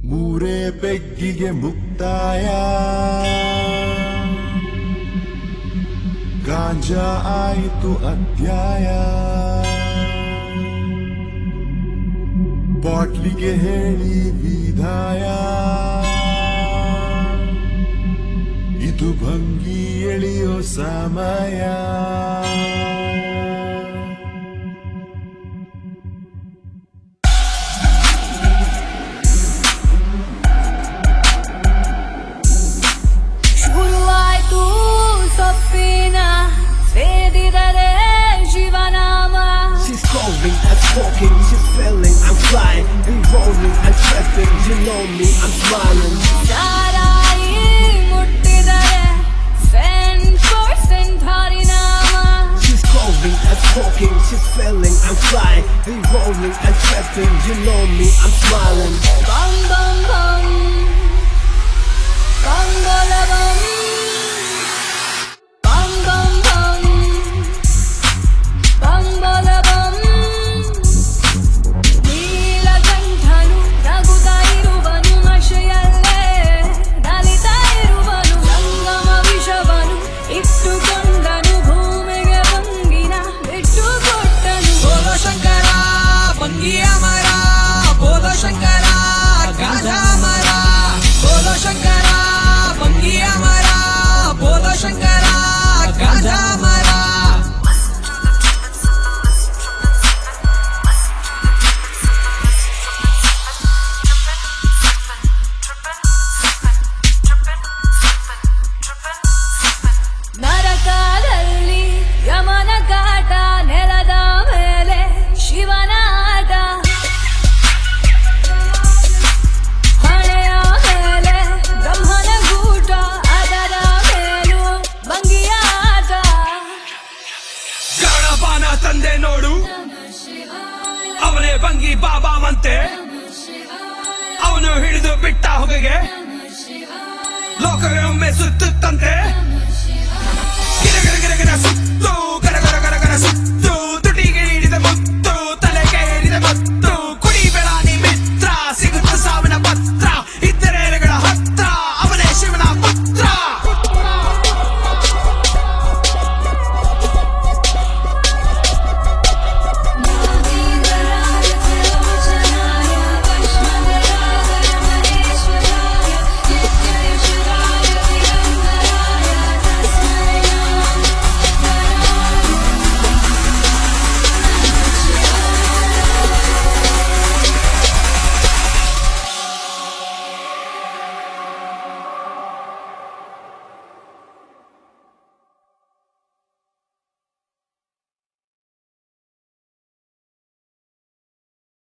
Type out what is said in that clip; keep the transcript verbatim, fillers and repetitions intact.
ಮೂರೇ ಬೆಗ್ಗಿಗೆ ಮುಕ್ತಾಯ ಗಾಂಜಾ ಆಯಿತು ಅಧ್ಯಾಯ ಬಾಟ್ಲಿಗೆ ಹೇಳಿ ವಿದಾಯ ಇದು ಭಂಗಿ ಎಳೆಯೋ ಸಮಯ I'm smoking, she's feeling, I'm flying, we rolling, I'm trapping, you know me, I'm smiling. Sarai muttidare, ten percent harinama. She's calling, I'm smoking, she's feeling, I'm flying, we rolling, I'm trapping, you know me, I'm smiling. Bum bum bum, bum bola bum. Bum bum bum, bum bola bum. ತಂದೆ ನೋಡು ಅವನೇ ಬಂಗಿ ಬಾಬಾ ಮಂತೆ ಅವನು ಹಿಡಿದು ಬಿಟ್ಟ ಹೊಗೆಗೆ ಲೋಕವೇ ಒಮ್ಮೆ ಸುತ್ತುತ್ತಂತೆ